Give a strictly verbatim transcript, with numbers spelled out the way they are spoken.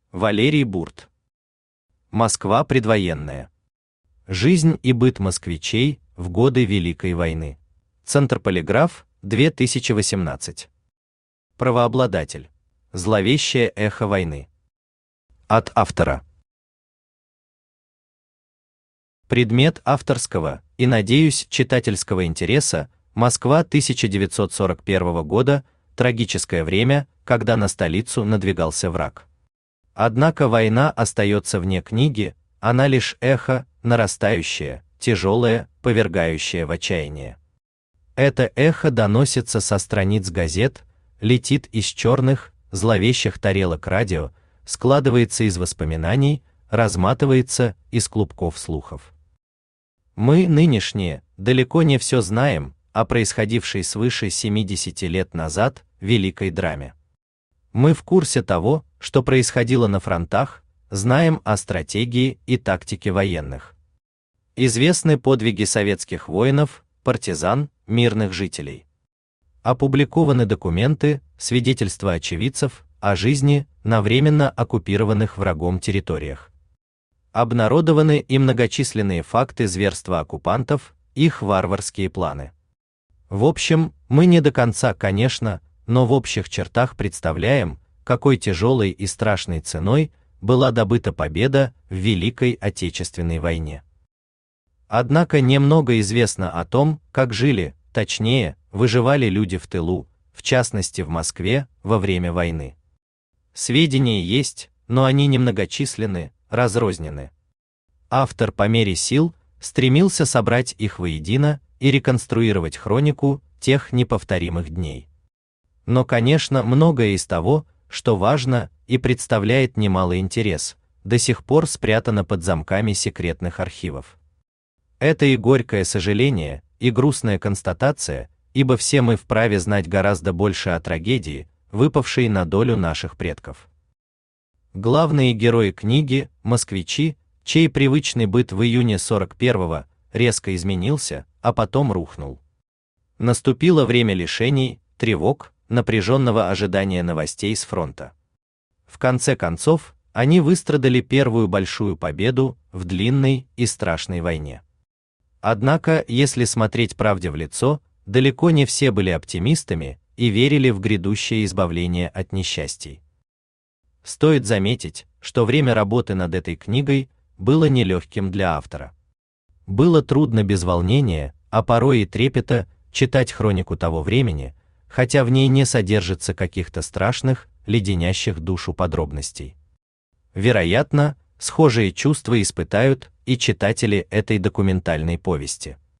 Валерий Бурт. Москва предвоенная. Жизнь и быт москвичей в годы Великой войны. Центр Полиграф, две тысячи восемнадцать. Правообладатель. Зловещее эхо войны. От автора. Предмет авторского и, надеюсь, читательского интереса: Москва тысяча девятьсот сорок первого года, трагическое время, когда на столицу надвигался враг. Однако война остается вне книги, она лишь эхо, нарастающее, тяжелое, повергающее в отчаяние. Это эхо доносится со страниц газет, летит из черных, зловещих тарелок радио, складывается из воспоминаний, разматывается из клубков слухов. Мы, нынешние, далеко не все знаем о происходившей свыше семидесяти лет назад великой драме. Мы в курсе того, что происходило на фронтах, знаем о стратегии и тактике военных. Известны подвиги советских воинов, партизан, мирных жителей. Опубликованы документы, свидетельства очевидцев о жизни на временно оккупированных врагом территориях. Обнародованы и многочисленные факты зверства оккупантов, их варварские планы. В общем, мы не до конца, конечно, но в общих чертах представляем, какой тяжелой и страшной ценой была добыта победа в Великой Отечественной войне. Однако немного известно о том, как жили, точнее, выживали люди в тылу, в частности в Москве, во время войны. Сведения есть, но они немногочисленны, разрознены. Автор по мере сил стремился собрать их воедино и реконструировать хронику тех неповторимых дней. Но, конечно, многое из того, что важно и представляет немалый интерес, до сих пор спрятано под замками секретных архивов. Это и горькое сожаление, и грустная констатация, ибо все мы вправе знать гораздо больше о трагедии, выпавшей на долю наших предков. Главные герои книги – москвичи, чей привычный быт в июне сорок первого резко изменился, а потом рухнул. Наступило время лишений, тревог, напряженного ожидания новостей с фронта. В конце концов, они выстрадали первую большую победу в длинной и страшной войне. Однако, если смотреть правде в лицо, далеко не все были оптимистами и верили в грядущее избавление от несчастий. Стоит заметить, что время работы над этой книгой было нелегким для автора. Было трудно без волнения, а порой и трепета, читать хронику того времени, хотя в ней не содержится каких-то страшных, леденящих душу подробностей. Вероятно, схожие чувства испытают и читатели этой документальной повести.